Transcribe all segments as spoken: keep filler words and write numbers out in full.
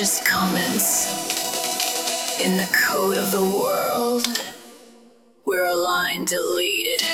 just comments. In the code of the world, we're a line deleted.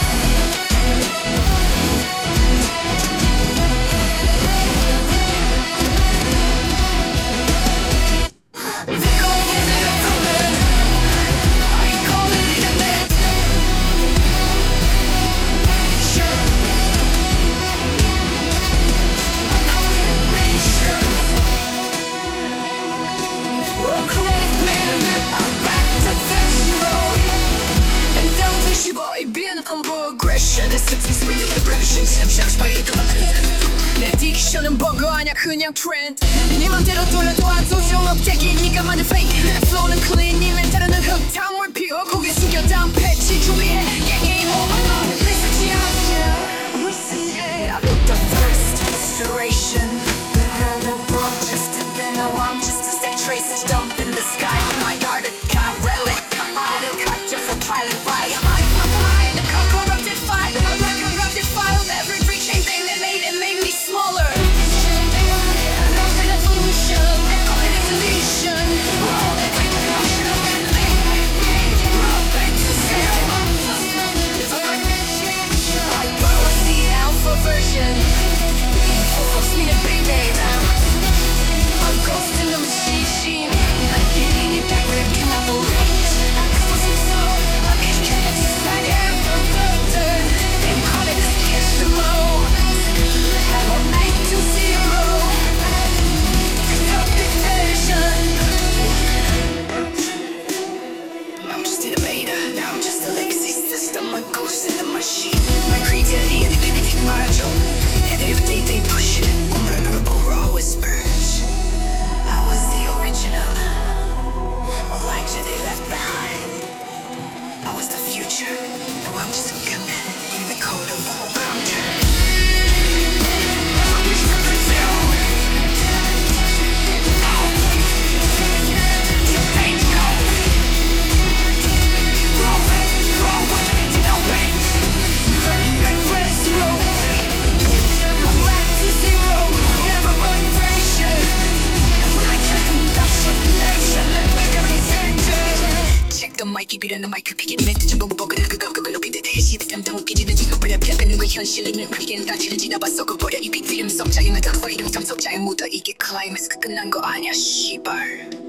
내 딕션은 버거 아냐 그냥 트렌드 네 맘대로 돌려도 안 소용 없대기 네가 만든 fake flow는 clean 네 멘탈은 흙탕물 피워 고개 숙여 다음 패치 준비해 게임 over 리스치 않냐 리스치 I built the first restoration I'm the just and then now I'm just a stack traces dump in the sky my heart a car relic my mind a cut just a pilot fire my mind a corrupted fire a corrupted file every free chain thing they made it made me smaller 마이크 비례는 마이크 피게 이벤트 전부 버그를 그거 그거 높이 대대 시스템도 웃기지는 지금 버려 피하는 그 현실은 그게 다치를 지나봤어 그 버려 이 빅필름 속 자기는 다 이름 점속 자연 묻어 이게 클라이맥스 끝난 거 아니야 씨발